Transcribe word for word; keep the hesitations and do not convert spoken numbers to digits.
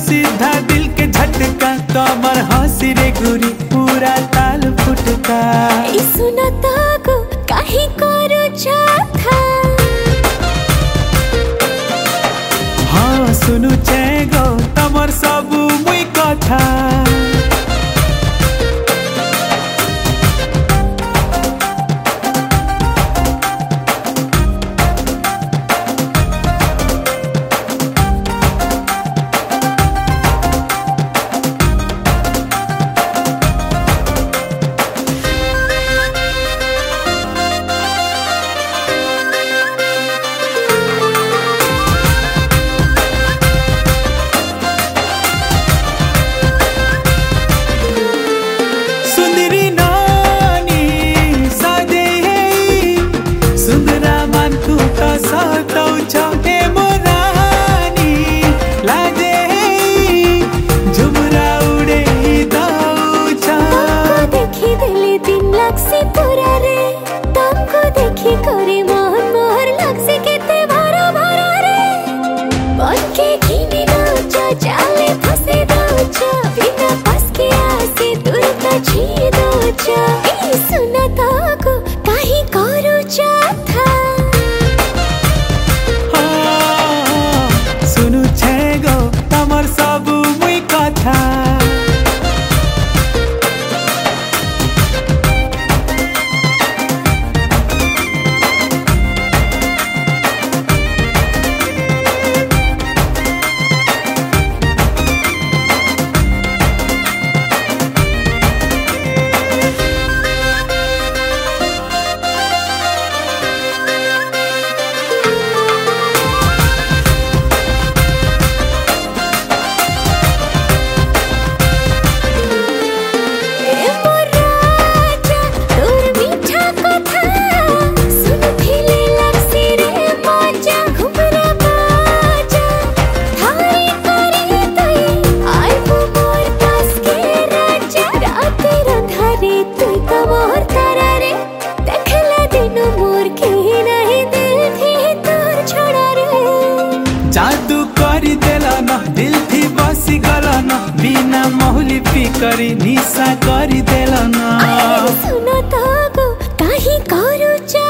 सीधा दिल के झटका तमर हंसी रे गुरी पूरा ताल फुटका ई सुनता को काहे करू था हाँ सुनु छे गो तमर सबू मुई कथा जादू करी देला न दिल थी बसी गला न बिना महुली फिकरी निशा करी देला न सुनो तो काहे करू